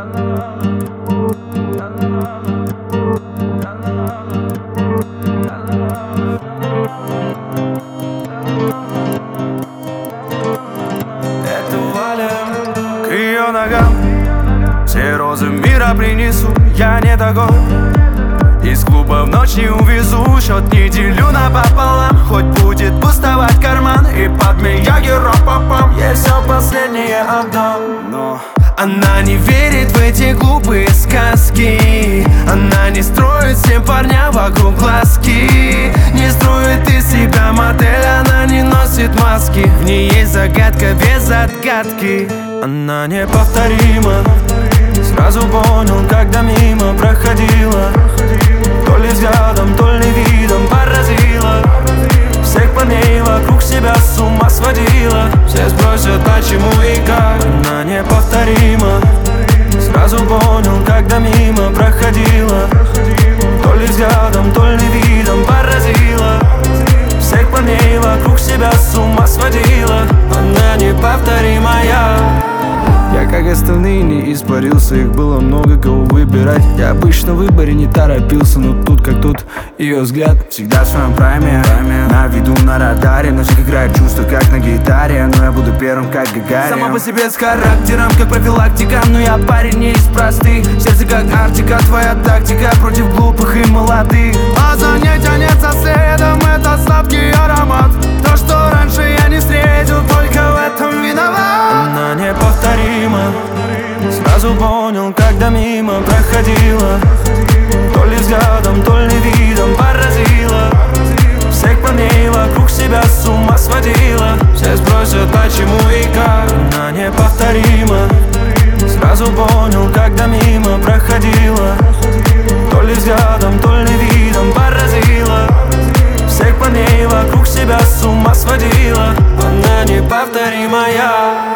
Это Валя, к ее ногам все розы мира принесу, я не такой. Из клуба в ночь не увезу, счет не делю напополам. Хоть будет пустовать карман и под Мияги ропопом, я все последнее отдам. Но она не верит в эти глупые сказки. Она не строит всем парням вокруг глазки. Не строит из себя модель, она не носит маски. В ней есть загадка без отгадки. Она неповторима, сразу понял, когда мимо проходила. То ли взглядом, то ли видом поразила. Всех парней вокруг себя с ума сводила. Все спросят, почему и как. Она неповторима, сразу понял, когда мимо проходила. То ли взглядом, то ли видом поразила. Всех парней вокруг себя с ума сводила. Она неповторимая. Я, как остальные, не испарился. Их было много, кого выбирать. Я обычно в выборе не торопился, но тут как тут. Ее взгляд всегда в своем прайме. На виду, на радаре. Ночик играет чувства, как на гитаре. Но я буду первым, как Гагарин. Сама по себе с характером, как профилактика. Но я парень не из простых. Сердце как Арктика, твоя тактика против глупых и молодых. А занятия нет со следом, это сладкий аромат. То, что раньше я не встретил, только в этом виноват. Она неповторима, сразу понял, когда мимо проходила. То ли взглядом, то ли видом поразила. Всех парней вокруг себя с ума сводила. Все спросят, почему и как. Она неповторима, сразу понял, когда мимо проходила. То ли взглядом, то ли видом поразила. Всех парней вокруг себя с ума сводила. Она неповторимая.